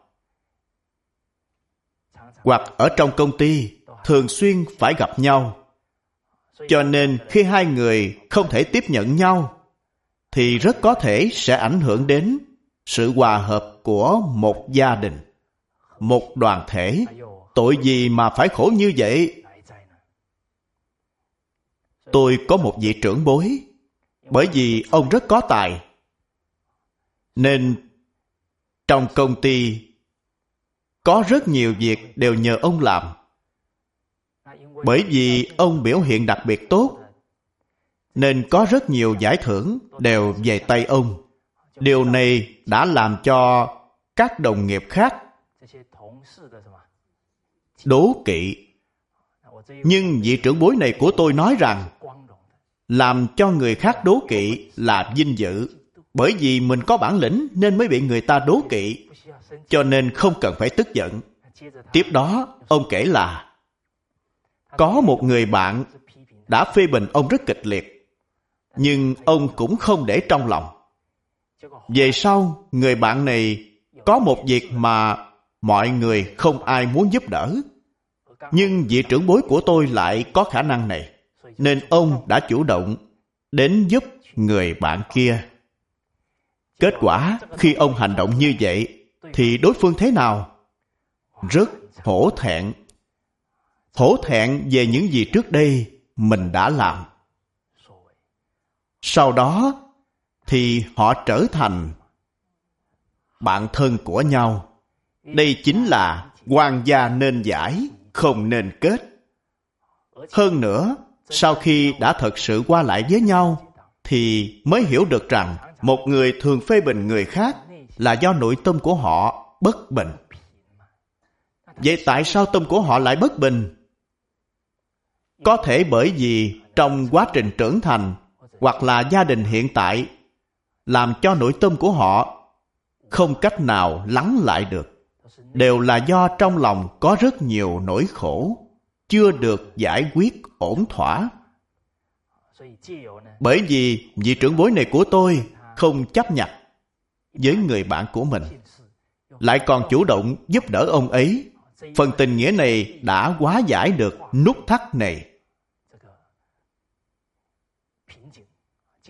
Speaker 1: Hoặc ở trong công ty, thường xuyên phải gặp nhau. Cho nên khi hai người không thể tiếp nhận nhau, thì rất có thể sẽ ảnh hưởng đến sự hòa hợp của một gia đình, một đoàn thể. Tội gì mà phải khổ như vậy? Tôi có một vị trưởng bối, bởi vì ông rất có tài, nên trong công ty có rất nhiều việc đều nhờ ông làm. Bởi vì ông biểu hiện đặc biệt tốt, nên có rất nhiều giải thưởng đều về tay ông. Điều này đã làm cho các đồng nghiệp khác đố kỵ. Nhưng vị trưởng bối này của tôi nói rằng, làm cho người khác đố kỵ là vinh dự. Bởi vì mình có bản lĩnh nên mới bị người ta đố kỵ, cho nên không cần phải tức giận. Tiếp đó, ông kể là có một người bạn đã phê bình ông rất kịch liệt, nhưng ông cũng không để trong lòng. Về sau, người bạn này có một việc mà mọi người không ai muốn giúp đỡ. Nhưng vị trưởng bối của tôi lại có khả năng này, nên ông đã chủ động đến giúp người bạn kia. Kết quả, khi ông hành động như vậy, thì đối phương thế nào? Rất hổ thẹn. Hổ thẹn về những gì trước đây mình đã làm. Sau đó, thì họ trở thành bạn thân của nhau. Đây chính là oan gia nên giải, không nên kết. Hơn nữa, sau khi đã thật sự qua lại với nhau, thì mới hiểu được rằng một người thường phê bình người khác là do nội tâm của họ bất bình. Vậy tại sao tâm của họ lại bất bình? Có thể bởi vì trong quá trình trưởng thành hoặc là gia đình hiện tại làm cho nội tâm của họ không cách nào lắng lại được. Đều là do trong lòng có rất nhiều nỗi khổ chưa được giải quyết ổn thỏa. Bởi vì vị trưởng bối này của tôi không chấp nhận với người bạn của mình, lại còn chủ động giúp đỡ ông ấy. Phần tình nghĩa này đã hóa giải được nút thắt này.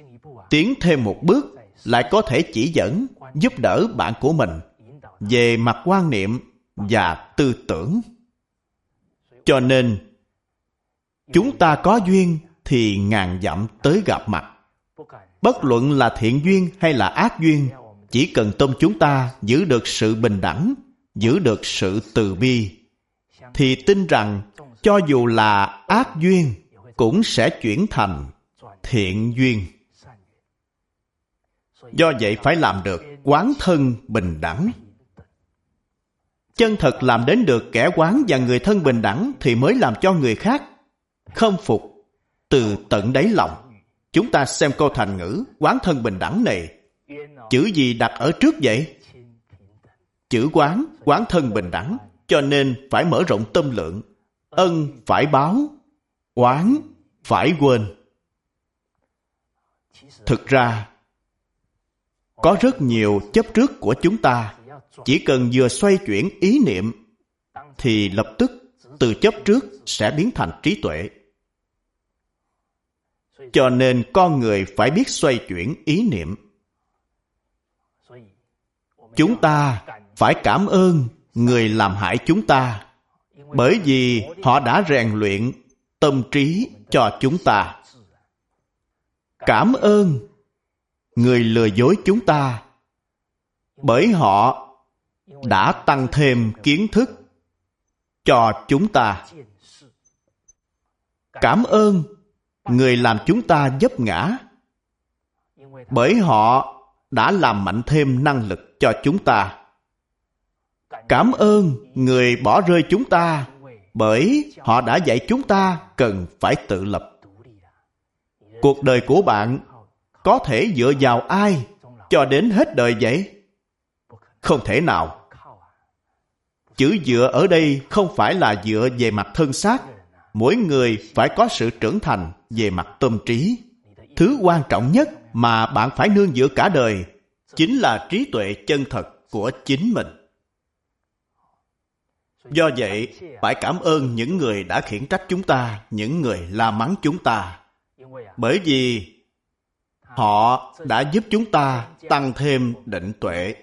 Speaker 1: tiến thêm một bước lại có thể chỉ dẫn, giúp đỡ bạn của mình về mặt quan niệm và tư tưởng. Cho nên, chúng ta có duyên thì ngàn dặm tới gặp mặt. Bất luận là thiện duyên hay là ác duyên, chỉ cần tâm chúng ta giữ được sự bình đẳng, giữ được sự từ bi, thì tin rằng cho dù là ác duyên cũng sẽ chuyển thành thiện duyên. Do vậy phải làm được quán thân bình đẳng. Chân thật làm đến được kẻ quán và người thân bình đẳng thì mới làm cho người khác khâm phục từ tận đáy lòng. Chúng ta xem câu thành ngữ quán thân bình đẳng này, chữ gì đặt ở trước vậy? Chữ quán, quán thân bình đẳng, cho nên phải mở rộng tâm lượng. Ân phải báo, oán phải quên. Thực ra, có rất nhiều chấp trước của chúng ta, chỉ cần vừa xoay chuyển ý niệm, thì lập tức từ chấp trước sẽ biến thành trí tuệ. Cho nên con người phải biết xoay chuyển ý niệm. Chúng ta phải cảm ơn người làm hại chúng ta, bởi vì họ đã rèn luyện tâm trí cho chúng ta. Cảm ơn người lừa dối chúng ta, bởi họ đã tăng thêm kiến thức cho chúng ta. Cảm ơn người làm chúng ta vấp ngã, bởi họ đã làm mạnh thêm năng lực cho chúng ta. Cảm ơn người bỏ rơi chúng ta, bởi họ đã dạy chúng ta cần phải tự lập. Cuộc đời của bạn có thể dựa vào ai cho đến hết đời vậy? Không thể nào. Chữ dựa ở đây không phải là dựa về mặt thân xác. Mỗi người phải có sự trưởng thành về mặt tâm trí. Thứ quan trọng nhất mà bạn phải nương dựa cả đời chính là trí tuệ chân thật của chính mình. Do vậy, phải cảm ơn những người đã khiển trách chúng ta, những người la mắng chúng ta. Bởi vì họ đã giúp chúng ta tăng thêm định tuệ.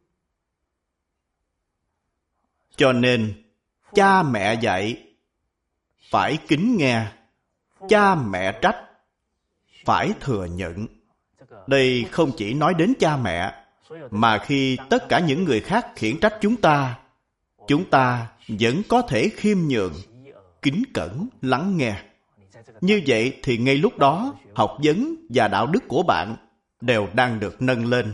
Speaker 1: Cho nên, cha mẹ dạy phải kính nghe, cha mẹ trách phải thừa nhận. Đây không chỉ nói đến cha mẹ, mà khi tất cả những người khác khiển trách chúng ta vẫn có thể khiêm nhường, kính cẩn, lắng nghe. Như vậy thì ngay lúc đó, học vấn và đạo đức của bạn đều đang được nâng lên.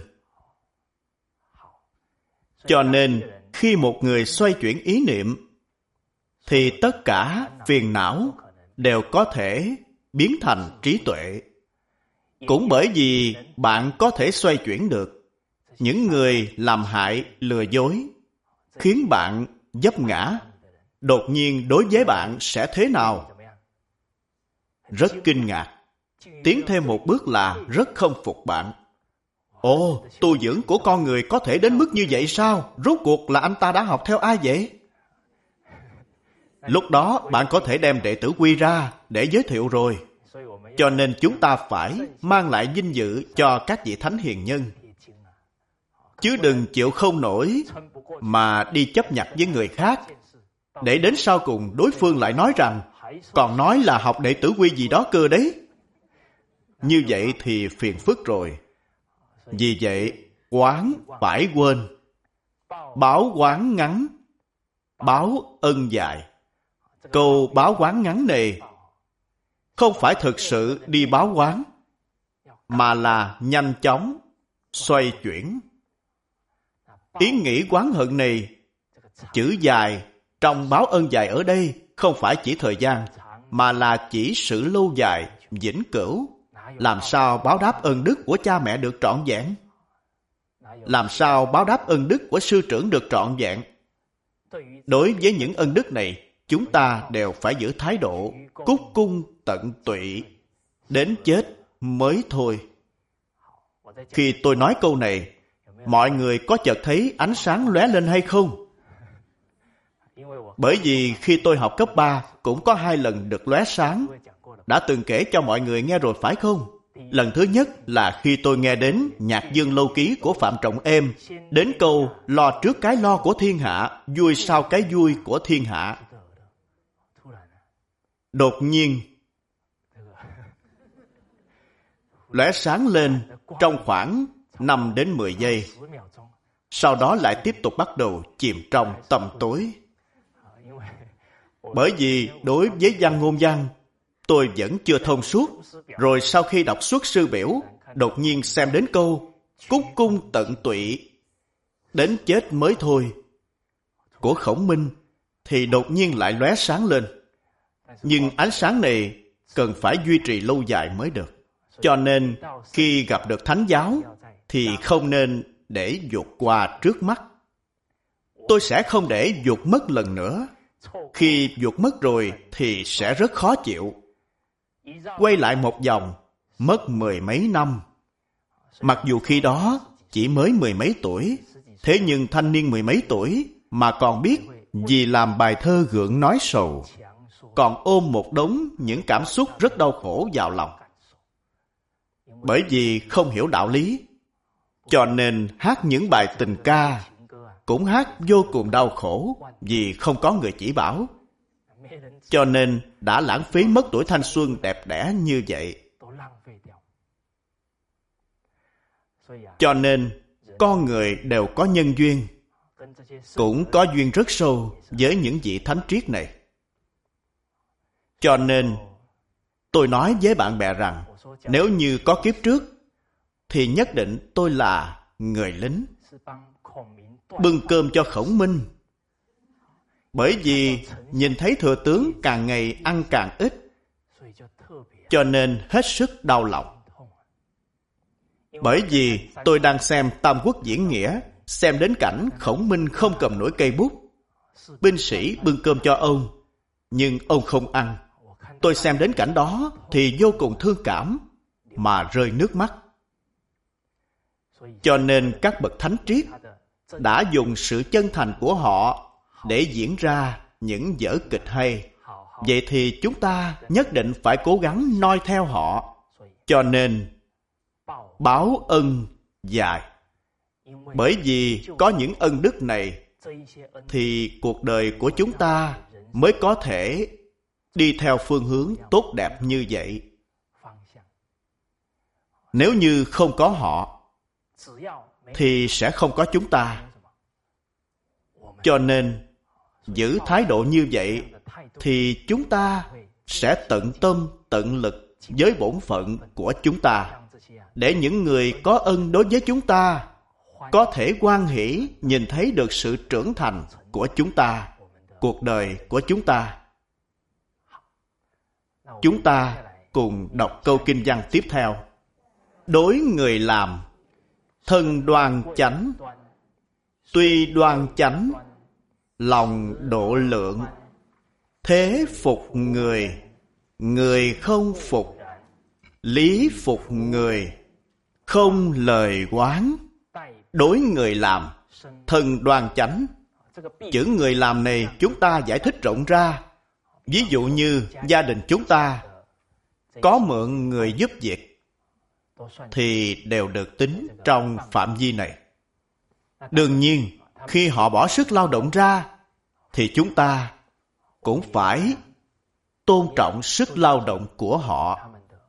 Speaker 1: Cho nên, khi một người xoay chuyển ý niệm, thì tất cả phiền não đều có thể biến thành trí tuệ. Cũng bởi vì bạn có thể xoay chuyển được, những người làm hại, lừa dối, khiến bạn vấp ngã, đột nhiên đối với bạn sẽ thế nào? Rất kinh ngạc. Tiến thêm một bước là rất khâm phục bạn. Ồ, tu dưỡng của con người có thể đến mức như vậy sao? Rốt cuộc là anh ta đã học theo ai vậy? Lúc đó bạn có thể đem đệ tử quy ra để giới thiệu rồi. Cho nên chúng ta phải mang lại vinh dự cho các vị thánh hiền nhân. Chứ đừng chịu không nổi mà đi chấp nhặt với người khác, để đến sau cùng đối phương lại nói rằng còn nói là học đệ tử quy gì đó cơ đấy. Như vậy thì phiền phức rồi. Vì vậy, oán phải quên. Báo oán ngắn, báo ân dài. Câu báo oán ngắn này không phải thực sự đi báo oán, mà là nhanh chóng xoay chuyển. Ý nghĩ oán hận này, chữ dài trong báo ân dài ở đây không phải chỉ thời gian, mà là chỉ sự lâu dài, vĩnh cửu. Làm sao báo đáp ơn đức của cha mẹ được trọn vẹn? Làm sao báo đáp ơn đức của sư trưởng được trọn vẹn? Đối với những ân đức này, chúng ta đều phải giữ thái độ cúc cung tận tụy, đến chết mới thôi. Khi tôi nói câu này, mọi người có chợt thấy ánh sáng lóe lên hay không? Bởi vì khi tôi học cấp 3 cũng có 2 lần được lóe sáng. Đã từng kể cho mọi người nghe rồi phải không? Lần thứ nhất là khi tôi nghe đến Nhạc Dương Lâu Ký của Phạm Trọng Em, đến câu lo trước cái lo của thiên hạ, vui sau cái vui của thiên hạ. Đột nhiên lóe sáng lên trong khoảng 5 đến 10 giây. Sau đó lại tiếp tục bắt đầu chìm trong tăm tối. Bởi vì đối với văn ngôn văn, tôi vẫn chưa thông suốt. Rồi sau khi đọc xuất sư biểu, đột nhiên xem đến câu cúc cung tận tụy, đến chết mới thôi của Khổng Minh, thì đột nhiên lại lóe sáng lên. Nhưng ánh sáng này cần phải duy trì lâu dài mới được. Cho nên khi gặp được thánh giáo thì không nên để vụt qua trước mắt. Tôi sẽ không để vụt mất lần nữa. Khi vụt mất rồi thì sẽ rất khó chịu. Quay lại một vòng, mất 10 mấy năm. Mặc dù khi đó chỉ mới 10 mấy tuổi, thế nhưng thanh niên 10 mấy tuổi mà còn biết vì làm bài thơ gượng nói sầu, còn ôm một đống những cảm xúc rất đau khổ vào lòng. Bởi vì không hiểu đạo lý, cho nên hát những bài tình ca cũng hát vô cùng đau khổ vì không có người chỉ bảo. Cho nên đã lãng phí mất tuổi thanh xuân đẹp đẽ như vậy. Cho nên con người đều có nhân duyên, cũng có duyên rất sâu với những vị thánh triết này. Cho nên tôi nói với bạn bè rằng nếu như có kiếp trước thì nhất định tôi là người lính bưng cơm cho Khổng Minh. Bởi vì nhìn thấy thừa tướng càng ngày ăn càng ít, cho nên hết sức đau lòng. Bởi vì tôi đang xem Tam Quốc Diễn Nghĩa, xem đến cảnh Khổng Minh không cầm nổi cây bút, binh sĩ bưng cơm cho ông, nhưng ông không ăn. Tôi xem đến cảnh đó thì vô cùng thương cảm mà rơi nước mắt. Cho nên các bậc thánh triết đã dùng sự chân thành của họ để diễn ra những vở kịch hay. Vậy thì chúng ta nhất định phải cố gắng noi theo họ. Cho nên báo ân dài. Bởi vì có những ân đức này thì cuộc đời của chúng ta mới có thể đi theo phương hướng tốt đẹp như vậy. Nếu như không có họ thì sẽ không có chúng ta. Cho nên giữ thái độ như vậy thì chúng ta sẽ tận tâm tận lực với bổn phận của chúng ta, để những người có ân đối với chúng ta có thể hoan hỷ nhìn thấy được sự trưởng thành của chúng ta, cuộc đời của chúng ta. Chúng ta cùng đọc câu kinh văn tiếp theo. Đối người làm, thân đoan chánh, tuy đoan chánh, lòng độ lượng. Thế phục người, người không phục. Lý phục người, không lời oán. Đối người làm, thân đoan chánh. Chữ người làm này chúng ta giải thích rộng ra. Ví dụ như gia đình chúng ta có mượn người giúp việc thì đều được tính trong phạm vi này. Đương nhiên, khi họ bỏ sức lao động ra thì chúng ta cũng phải tôn trọng sức lao động của họ.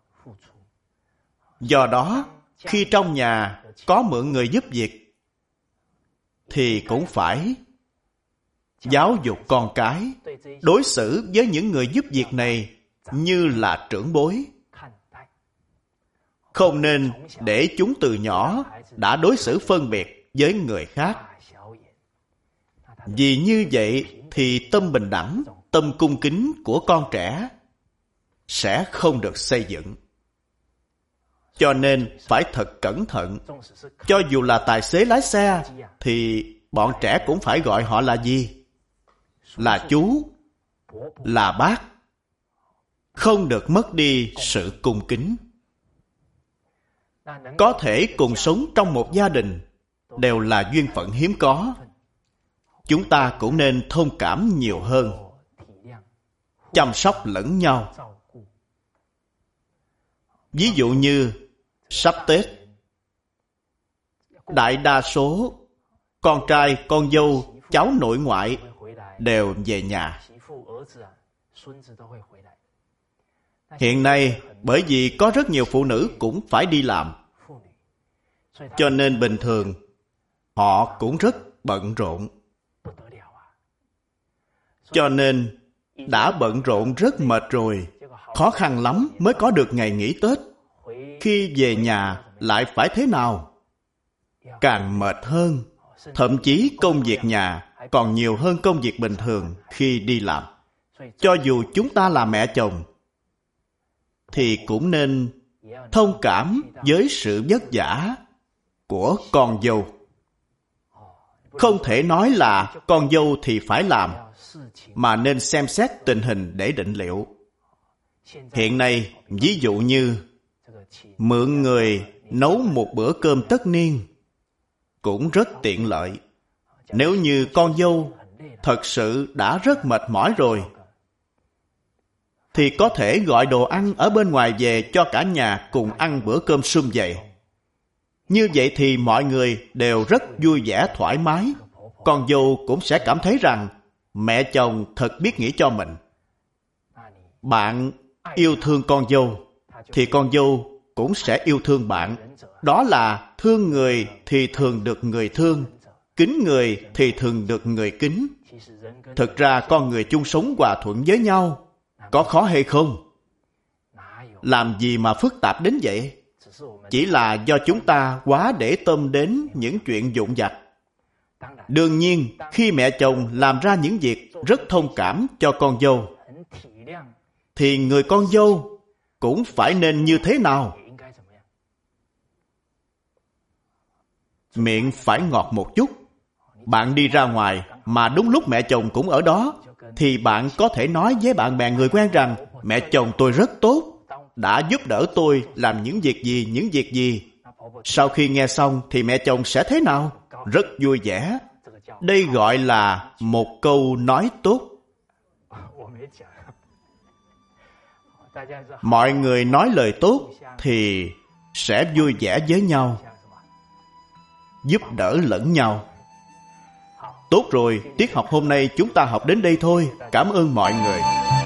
Speaker 1: Do đó, khi trong nhà có mượn người giúp việc thì cũng phải giáo dục con cái, đối xử với những người giúp việc này như là trưởng bối. Không nên để chúng từ nhỏ đã đối xử phân biệt với người khác. Vì như vậy thì tâm bình đẳng, tâm cung kính của con trẻ sẽ không được xây dựng. Cho nên phải thật cẩn thận. Cho dù là tài xế lái xe thì bọn trẻ cũng phải gọi họ là gì? Là chú, là bác. Không được mất đi sự cung kính. Có thể cùng sống trong một gia đình đều là duyên phận hiếm có. Chúng ta cũng nên thông cảm nhiều hơn, chăm sóc lẫn nhau. Ví dụ như sắp Tết, đại đa số con trai, con dâu, cháu nội ngoại đều về nhà. Hiện nay, bởi vì có rất nhiều phụ nữ cũng phải đi làm, cho nên bình thường họ cũng rất bận rộn. Cho nên đã bận rộn rất mệt rồi, khó khăn lắm mới có được ngày nghỉ Tết. Khi về nhà lại phải thế nào? Càng mệt hơn. Thậm chí công việc nhà còn nhiều hơn công việc bình thường khi đi làm. Cho dù chúng ta là mẹ chồng, thì cũng nên thông cảm với sự vất vả của con dâu. Không thể nói là con dâu thì phải làm, mà nên xem xét tình hình để định liệu. Hiện nay, ví dụ như mượn người nấu một bữa cơm tất niên cũng rất tiện lợi. Nếu như con dâu thật sự đã rất mệt mỏi rồi, thì có thể gọi đồ ăn ở bên ngoài về cho cả nhà cùng ăn bữa cơm sum vầy. Như vậy thì mọi người đều rất vui vẻ thoải mái. Con dâu cũng sẽ cảm thấy rằng mẹ chồng thật biết nghĩ cho mình. Bạn yêu thương con dâu, thì con dâu cũng sẽ yêu thương bạn. Đó là thương người thì thường được người thương, kính người thì thường được người kính. Thực ra con người chung sống hòa thuận với nhau, có khó hay không? Làm gì mà phức tạp đến vậy? Chỉ là do chúng ta quá để tâm đến những chuyện vụn vặt. Đương nhiên, khi mẹ chồng làm ra những việc rất thông cảm cho con dâu, thì người con dâu cũng phải nên như thế nào? Miệng phải ngọt một chút. Bạn đi ra ngoài mà đúng lúc mẹ chồng cũng ở đó, thì bạn có thể nói với bạn bè người quen rằng mẹ chồng tôi rất tốt, đã giúp đỡ tôi làm những việc gì. Sau khi nghe xong thì mẹ chồng sẽ thế nào? Rất vui vẻ. Đây gọi là một câu nói tốt. Mọi người nói lời tốt thì sẽ vui vẻ với nhau, giúp đỡ lẫn nhau. Tốt rồi, tiết học hôm nay chúng ta học đến đây thôi. Cảm ơn mọi người.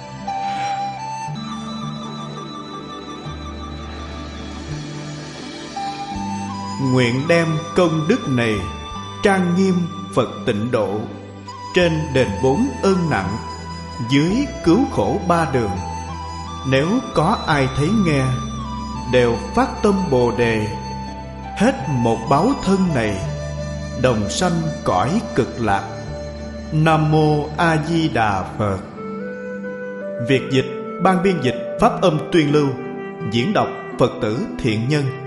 Speaker 1: Nguyện đem công đức này trang nghiêm Phật Tịnh Độ, trên đền 4 ơn nặng, dưới cứu khổ 3 đường. Nếu có ai thấy nghe, đều phát tâm Bồ Đề, hết một báo thân này, đồng sanh cõi cực lạc. Nam Mô A Di Đà Phật. Việt dịch, ban biên dịch Pháp Âm Tuyên Lưu, diễn đọc Phật tử Thiện Nhân.